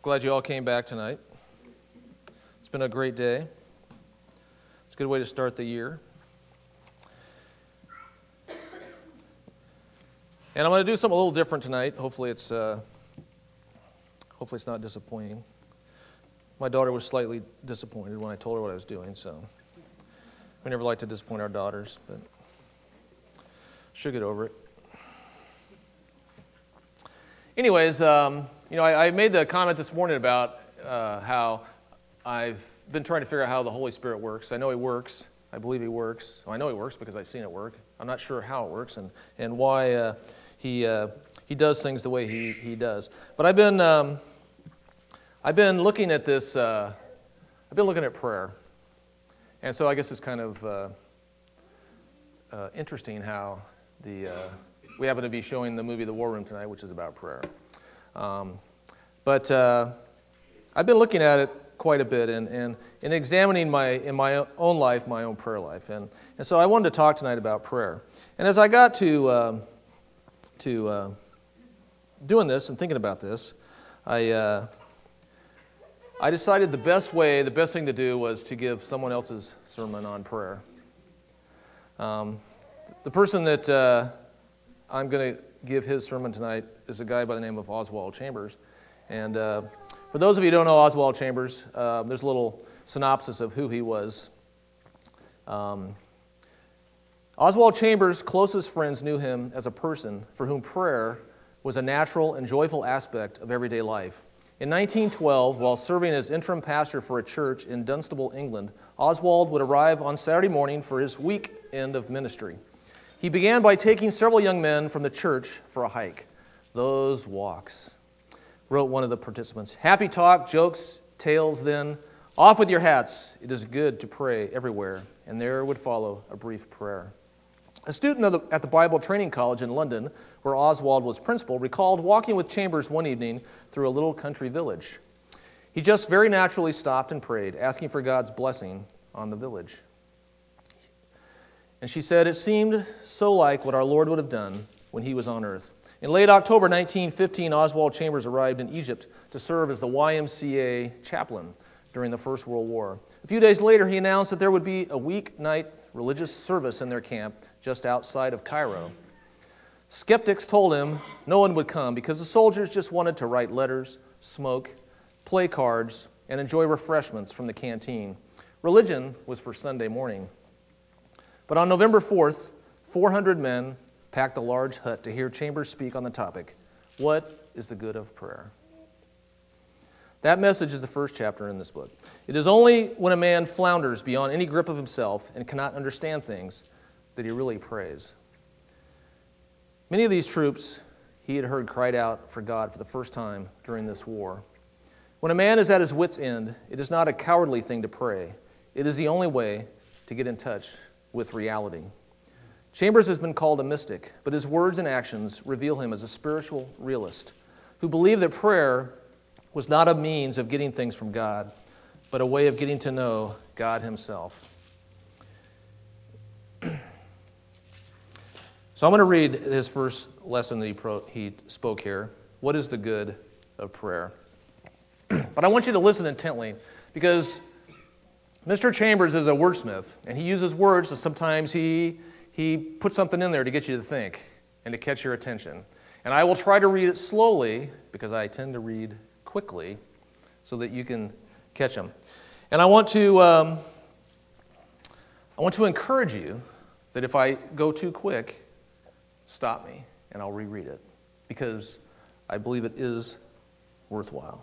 Glad you all came back tonight. It's been a great day. It's a good way to start the year. And I'm going to do something a little different tonight. Hopefully it's not disappointing. My daughter was slightly disappointed when I told her what I was doing, so we never like to disappoint our daughters, but she'll get over it. Anyways, I made the comment this morning about how I've been trying to figure out how the Holy Spirit works. I know He works. I believe He works. Well, I know He works because I've seen it work. I'm not sure how it works and why He does things the way He does. But I've been looking at this. I've been looking at prayer, and so I guess it's kind of interesting how we happen to be showing the movie The War Room tonight, which is about prayer. But I've been looking at it quite a bit and examining in my own life, my own prayer life. And so I wanted to talk tonight about prayer. And as I got to doing this and thinking about this, I decided the best thing to do was to give someone else's sermon on prayer. The person that I'm going to give his sermon tonight is a guy by the name of Oswald Chambers. And for those of you who don't know Oswald Chambers, there's a little synopsis of who he was. Oswald Chambers' closest friends knew him as a person for whom prayer was a natural and joyful aspect of everyday life. In 1912, while serving as interim pastor for a church in Dunstable, England, Oswald would arrive on Saturday morning for his week end of ministry. He began by taking several young men from the church for a hike. "Those walks," wrote one of the participants. "Happy talk, jokes, tales then. Off with your hats. It is good to pray everywhere." And there would follow a brief prayer. A student at the Bible Training College in London, where Oswald was principal, recalled walking with Chambers one evening through a little country village. He just very naturally stopped and prayed, asking for God's blessing on the village. And she said, "It seemed so like what our Lord would have done when He was on earth." In late October 1915, Oswald Chambers arrived in Egypt to serve as the YMCA chaplain during the First World War. A few days later, he announced that there would be a weeknight religious service in their camp just outside of Cairo. Skeptics told him no one would come because the soldiers just wanted to write letters, smoke, play cards, and enjoy refreshments from the canteen. Religion was for Sunday morning. But on November 4th, 400 men packed a large hut to hear Chambers speak on the topic, "What is the good of prayer?" That message is the first chapter in this book. It is only when a man flounders beyond any grip of himself and cannot understand things that he really prays. Many of these troops he had heard cried out for God for the first time during this war. When a man is at his wit's end, it is not a cowardly thing to pray. It is the only way to get in touch with reality. Chambers has been called a mystic, but his words and actions reveal him as a spiritual realist who believed that prayer was not a means of getting things from God, but a way of getting to know God Himself. So I'm going to read his first lesson that he spoke here. What is the good of prayer? But I want you to listen intently because Mr. Chambers is a wordsmith, and he uses words, and sometimes he puts something in there to get you to think and to catch your attention. And I will try to read it slowly because I tend to read quickly so that you can catch them. And I want to encourage you that if I go too quick, stop me and I'll reread it because I believe it is worthwhile.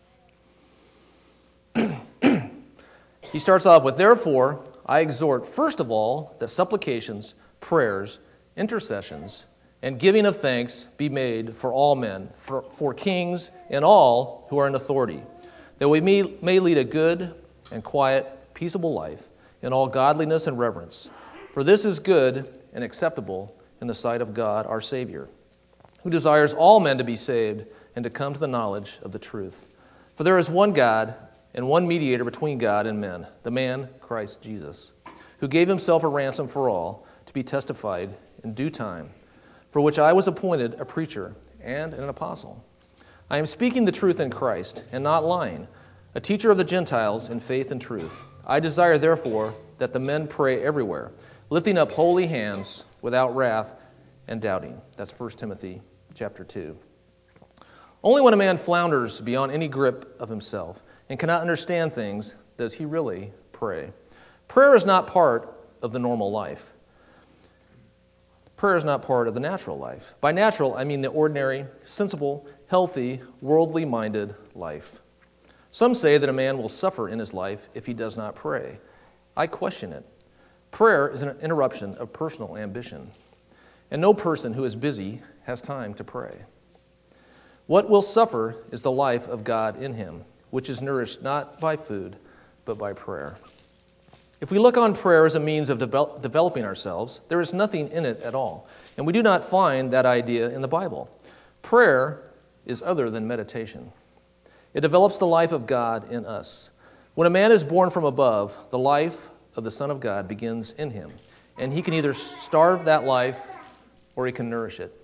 He starts off with, "Therefore, I exhort, first of all, that supplications, prayers, intercessions, and giving of thanks be made for all men, for kings and all who are in authority, that we may lead a good and quiet, peaceable life in all godliness and reverence. For this is good and acceptable in the sight of God our Savior, who desires all men to be saved and to come to the knowledge of the truth. For there is one God and one mediator between God and men, the man Christ Jesus, who gave Himself a ransom for all, to be testified in due time, for which I was appointed a preacher and an apostle. I am speaking the truth in Christ, and not lying, a teacher of the Gentiles in faith and truth. I desire, therefore, that the men pray everywhere, lifting up holy hands without wrath and doubting. That's 1 Timothy chapter 2. Only when a man flounders beyond any grip of himself and cannot understand things does he really pray. Prayer is not part of the normal life. Prayer is not part of the natural life. By natural, I mean the ordinary, sensible, healthy, worldly-minded life. Some say that a man will suffer in his life if he does not pray. I question it. Prayer is an interruption of personal ambition, and no person who is busy has time to pray. What will suffer is the life of God in him, which is nourished not by food, but by prayer. If we look on prayer as a means of developing ourselves, there is nothing in it at all, and we do not find that idea in the Bible. Prayer is other than meditation. It develops the life of God in us. When a man is born from above, the life of the Son of God begins in him, and he can either starve that life or he can nourish it.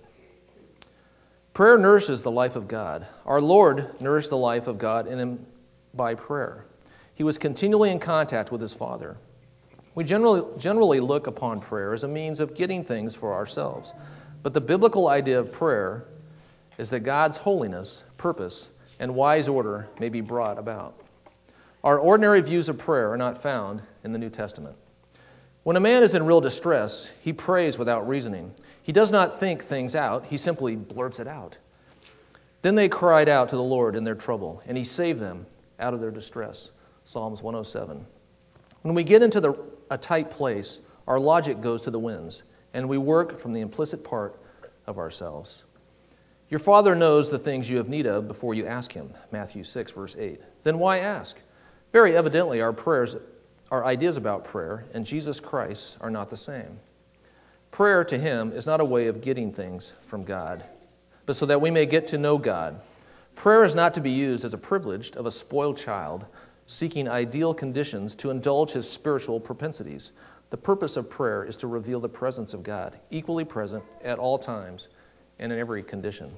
Prayer nourishes the life of God. Our Lord nourished the life of God in him by prayer. He was continually in contact with his Father. We generally look upon prayer as a means of getting things for ourselves. But the biblical idea of prayer is that God's holiness, purpose, and wise order may be brought about. Our ordinary views of prayer are not found in the New Testament. When a man is in real distress, he prays without reasoning. He does not think things out, he simply blurts it out. Then they cried out to the Lord in their trouble, and he saved them out of their distress. Psalms 107. When we get into a tight place, our logic goes to the winds, and we work from the implicit part of ourselves. Your Father knows the things you have need of before you ask him, Matthew 6, verse 8. Then why ask? Very evidently, our ideas about prayer and Jesus Christ are not the same. Prayer to him is not a way of getting things from God, but so that we may get to know God. Prayer is not to be used as a privilege of a spoiled child seeking ideal conditions to indulge his spiritual propensities. The purpose of prayer is to reveal the presence of God, equally present at all times and in every condition.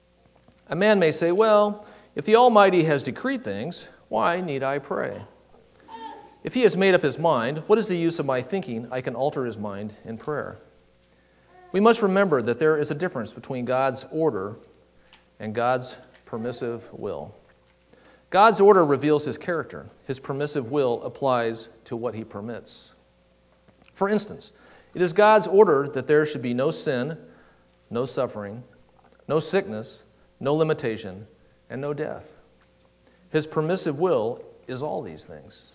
A man may say, well, if the Almighty has decreed things, why need I pray? If he has made up his mind, what is the use of my thinking I can alter his mind in prayer? We must remember that there is a difference between God's order and God's permissive will. God's order reveals his character. His permissive will applies to what he permits. For instance, it is God's order that there should be no sin, no suffering, no sickness, no limitation, and no death. His permissive will is all these things.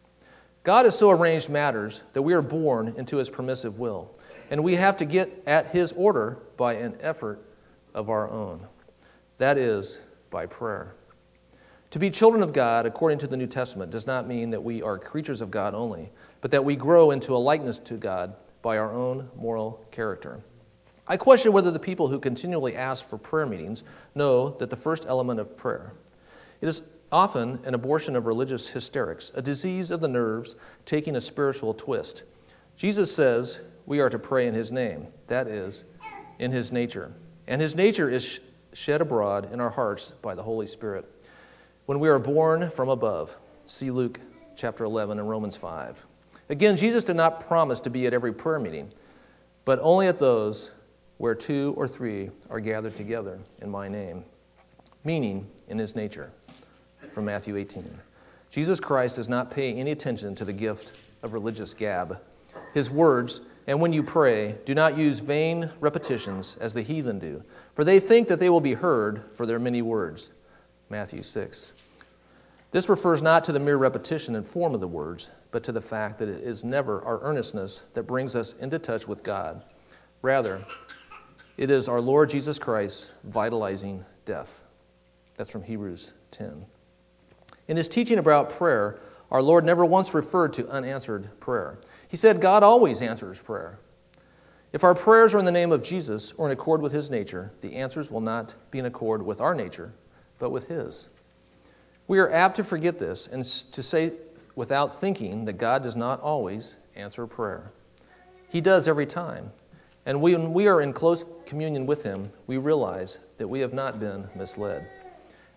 God has so arranged matters that we are born into his permissive will, and we have to get at his order by an effort of our own. That is, by prayer. To be children of God, according to the New Testament, does not mean that we are creatures of God only, but that we grow into a likeness to God by our own moral character. I question whether the people who continually ask for prayer meetings know that the first element of prayer. It is often an abortion of religious hysterics, a disease of the nerves taking a spiritual twist. Jesus says we are to pray in his name, that is, in his nature. And his nature is shed abroad in our hearts by the Holy Spirit. When we are born from above, see Luke chapter 11 and Romans 5. Again, Jesus did not promise to be at every prayer meeting, but only at those where 2 or 3 are gathered together in my name, meaning in his nature, from Matthew 18. Jesus Christ does not pay any attention to the gift of religious gab. His words, and when you pray, do not use vain repetitions as the heathen do, for they think that they will be heard for their many words. Matthew 6. This refers not to the mere repetition and form of the words, but to the fact that it is never our earnestness that brings us into touch with God. Rather, it is our Lord Jesus Christ's vitalizing death. That's from Hebrews 10. In his teaching about prayer, our Lord never once referred to unanswered prayer. He said God always answers prayer. If our prayers are in the name of Jesus or in accord with his nature, the answers will not be in accord with our nature, but with his. We are apt to forget this and to say without thinking that God does not always answer prayer. He does every time. And when we are in close communion with him, we realize that we have not been misled.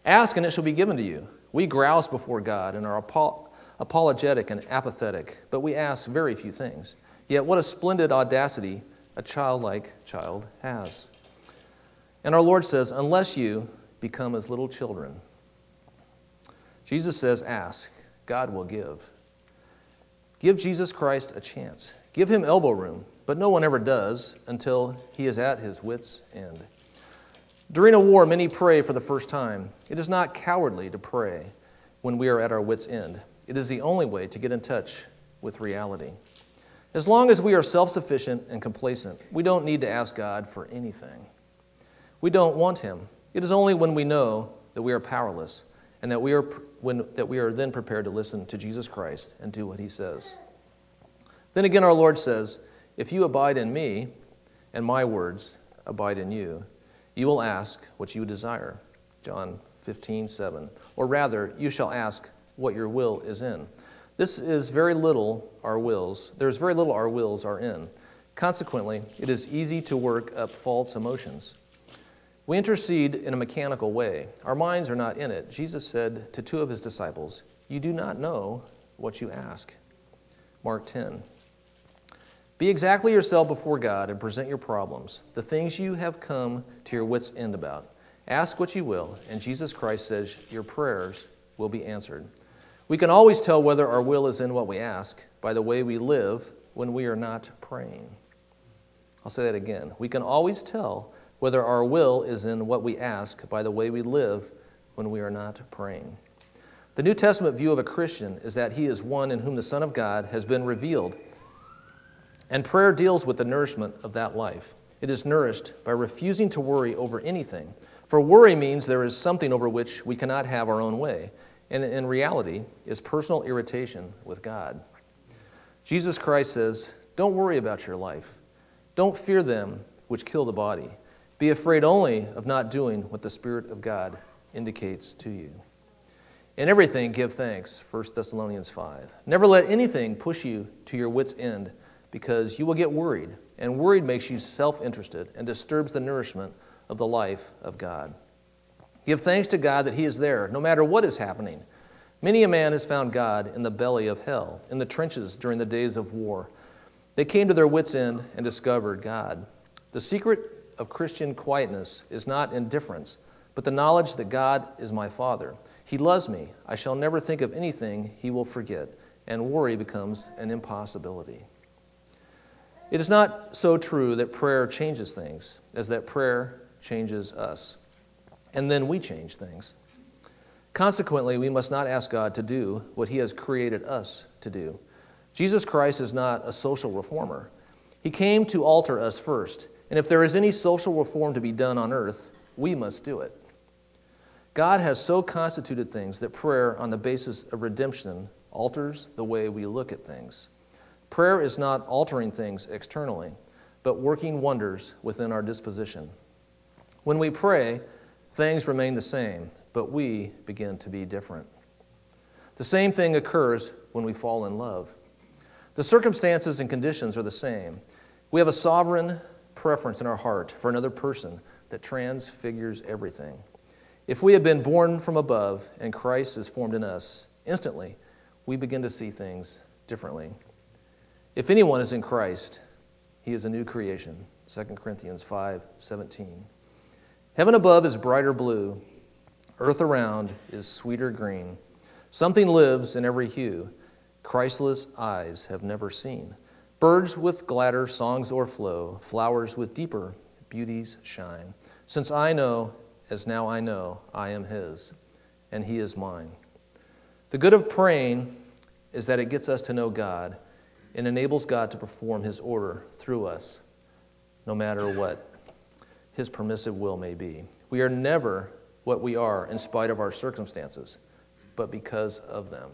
Ask and it shall be given to you. We grouse before God and are apologetic and apathetic, but we ask very few things. Yet what a splendid audacity a childlike child has. And our Lord says, unless you become as little children. Jesus says, ask, God will give. Give Jesus Christ a chance. Give him elbow room, but no one ever does until he is at his wit's end. During a war, many pray for the first time. It is not cowardly to pray when we are at our wit's end. It is the only way to get in touch with reality. As long as we are self-sufficient and complacent, we don't need to ask God for anything. We don't want him. It is only when we know that we are powerless and that we are then prepared to listen to Jesus Christ and do what he says. Then again, our Lord says, if you abide in me and my words abide in you, you will ask what you desire. John 15:7. Or rather, you shall ask what your will is in. This is very little our wills. There's very little our wills are in. Consequently, it is easy to work up false emotions. We intercede in a mechanical way. Our minds are not in it. Jesus said to two of his disciples, you do not know what you ask. Mark 10. Be exactly yourself before God and present your problems, the things you have come to your wits' end about. Ask what you will, and Jesus Christ says your prayers will be answered. We can always tell whether our will is in what we ask by the way we live when we are not praying. I'll say that again. We can always tell whether our will is in what we ask by the way we live when we are not praying. The New Testament view of a Christian is that he is one in whom the Son of God has been revealed. And prayer deals with the nourishment of that life. It is nourished by refusing to worry over anything. For worry means there is something over which we cannot have our own way, and in reality is personal irritation with God. Jesus Christ says, don't worry about your life. Don't fear them which kill the body. Be afraid only of not doing what the Spirit of God indicates to you. In everything give thanks, 1 Thessalonians 5. Never let anything push you to your wit's end, because you will get worried, and worried makes you self-interested and disturbs the nourishment of the life of God. Give thanks to God that he is there, no matter what is happening. Many a man has found God in the belly of hell, in the trenches during the days of war. They came to their wits' end and discovered God. The secret of Christian quietness is not indifference, but the knowledge that God is my Father. He loves me. I shall never think of anything he will forget, and worry becomes an impossibility. It is not so true that prayer changes things as that prayer changes us, and then we change things. Consequently, we must not ask God to do what he has created us to do. Jesus Christ is not a social reformer. He came to alter us first, and if there is any social reform to be done on earth, we must do it. God has so constituted things that prayer on the basis of redemption alters the way we look at things. Prayer is not altering things externally, but working wonders within our disposition. When we pray, things remain the same, but we begin to be different. The same thing occurs when we fall in love. The circumstances and conditions are the same. We have a sovereign preference in our heart for another person that transfigures everything. If we have been born from above and Christ is formed in us, instantly we begin to see things differently. If anyone is in Christ, he is a new creation. 2 Corinthians 5:17. Heaven above is brighter blue. Earth around is sweeter green. Something lives in every hue Christless eyes have never seen. Birds with gladder songs o'erflow. Flowers with deeper beauties shine. Since I know, as now I know, I am his, and he is mine. The good of praying is that it gets us to know God and enables God to perform his order through us, no matter what his permissive will may be. We are never what we are in spite of our circumstances, but because of them.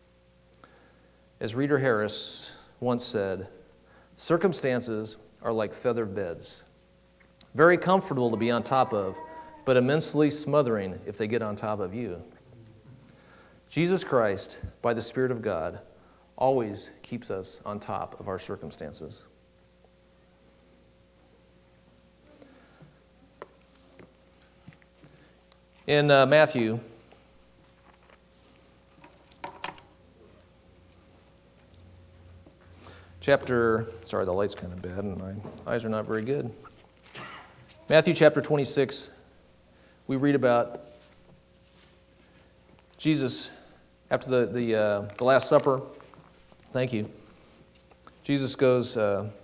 As Reader Harris once said, circumstances are like feathered beds, very comfortable to be on top of, but immensely smothering if they get on top of you. Jesus Christ, by the Spirit of God, always keeps us on top of our circumstances. In Matthew chapter, sorry, the light's kind of bad and my eyes are not very good. Matthew chapter 26, we read about Jesus after the Last Supper. Thank you. Jesus goes,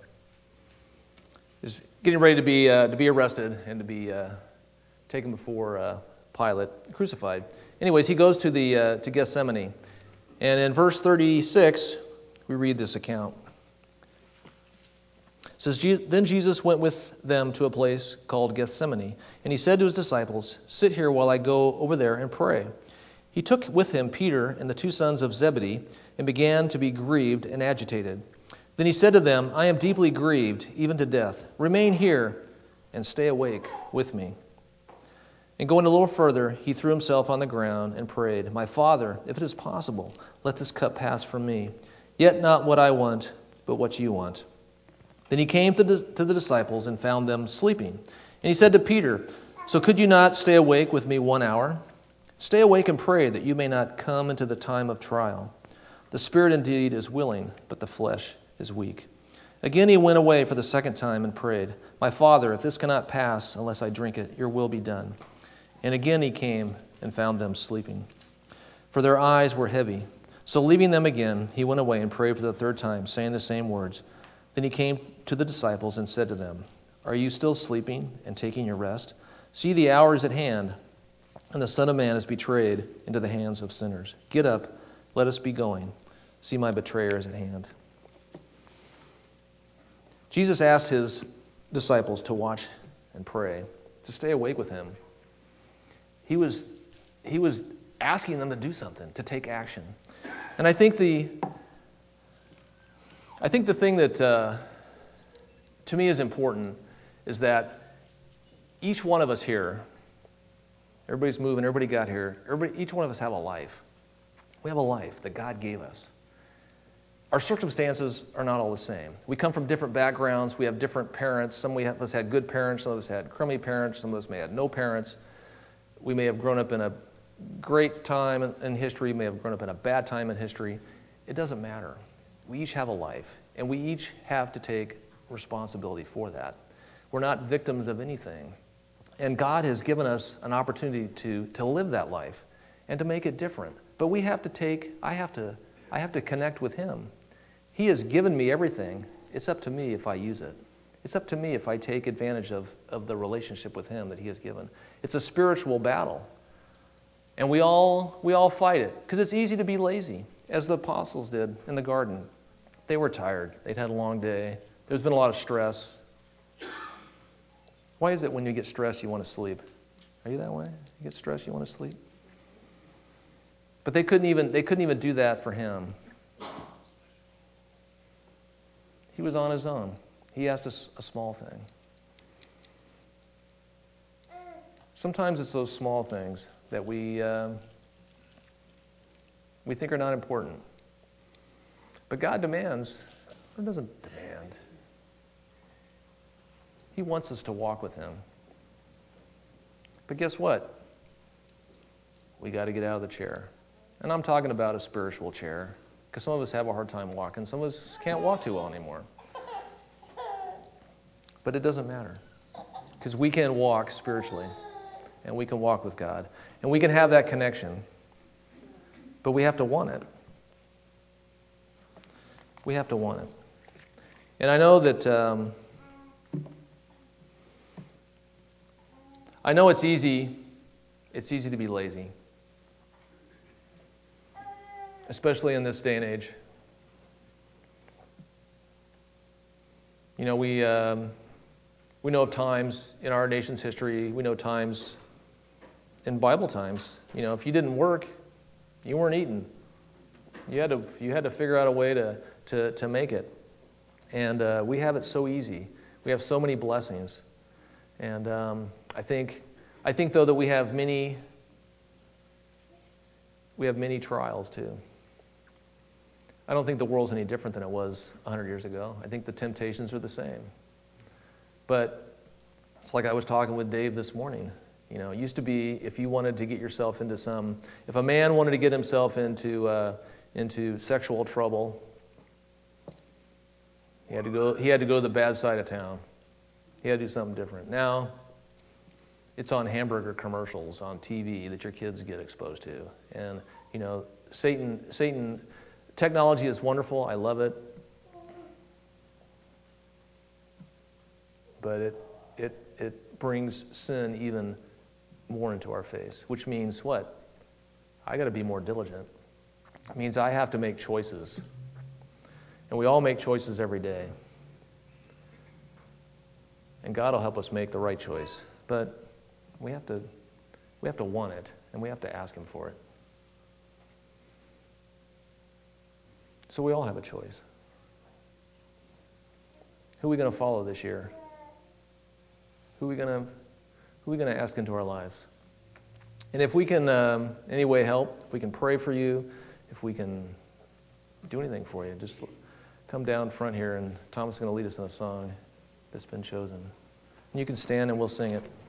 is getting ready to be arrested and to be taken before Pilate, crucified. Anyways, he goes to Gethsemane, and in verse 36, we read this account. It says, Then Jesus went with them to a place called Gethsemane, and he said to his disciples, Sit here while I go over there and pray. He took with him Peter and the two sons of Zebedee and began to be grieved and agitated. Then he said to them, I am deeply grieved, even to death. Remain here and stay awake with me. And going a little further, he threw himself on the ground and prayed, My Father, if it is possible, let this cup pass from me. Yet not what I want, but what you want. Then he came to the disciples and found them sleeping. And he said to Peter, So could you not stay awake with me 1 hour? Stay awake and pray that you may not come into the time of trial. The spirit indeed is willing, but the flesh is weak. Again he went away for the second time and prayed, My Father, if this cannot pass unless I drink it, your will be done. And again he came and found them sleeping, for their eyes were heavy. So leaving them again, he went away and prayed for the third time, saying the same words. Then he came to the disciples and said to them, Are you still sleeping and taking your rest? See, the hour is at hand, and the Son of Man is betrayed into the hands of sinners. Get up, let us be going. See, my betrayer is at hand. Jesus asked his disciples to watch and pray, to stay awake with him. He was asking them to do something, to take action. And I think the thing that to me is important is that each one of us here, everybody's moving, everybody got here, each one of us have a life. We have a life that God gave us. Our circumstances are not all the same. We come from different backgrounds. We have different parents. Some of us had good parents. Some of us had crummy parents. Some of us may have no parents. We may have grown up in a great time in history. We may have grown up in a bad time in history. It doesn't matter. We each have a life, and we each have to take responsibility for that. We're not victims of anything. And God has given us an opportunity to live that life and to make it different. But I have to connect with Him. He has given me everything. It's up to me if I use it. It's up to me if I take advantage of the relationship with Him that He has given. It's a spiritual battle. And we all fight it because it's easy to be lazy, as the apostles did in the garden. They were tired. They'd had a long day. There's been a lot of stress. Why is it when you get stressed you want to sleep? Are you that way? You get stressed, you want to sleep? But they couldn't even do that for him. He was on his own. He asked us a small thing. Sometimes it's those small things that we think are not important. But God demands, or doesn't demand. He wants us to walk with Him. But guess what? We got to get out of the chair. And I'm talking about a spiritual chair, because some of us have a hard time walking. Some of us can't walk too well anymore. But it doesn't matter, because we can walk spiritually, and we can walk with God, and we can have that connection. But we have to want it. We have to want it. And I know that it's easy to be lazy, especially in this day and age. You know, we know of times in our nation's history, we know times in Bible times, you know, if you didn't work, you weren't eating. You had to figure out a way to make it. And we have it so easy. We have so many blessings. And I think though that we have many trials too. I don't think the world's any different than it was 100 years ago. I think the temptations are the same. But it's like I was talking with Dave this morning. It used to be if you wanted to get yourself into if a man wanted to get himself into sexual trouble, he had to go to the bad side of town. He had to do something different. Now, it's on hamburger commercials on TV that your kids get exposed to. And, Satan, technology is wonderful. I love it. But it brings sin even more into our face, which means what? I got to be more diligent. It means I have to make choices. And we all make choices every day. And God will help us make the right choice. But we have to want it, and we have to ask Him for it. So we all have a choice. Who are we going to follow this year? Who are we going to ask into our lives? And if we can any way help, if we can pray for you, if we can do anything for you, just come down front here, and Thomas is going to lead us in a song that's been chosen. And you can stand and we'll sing it.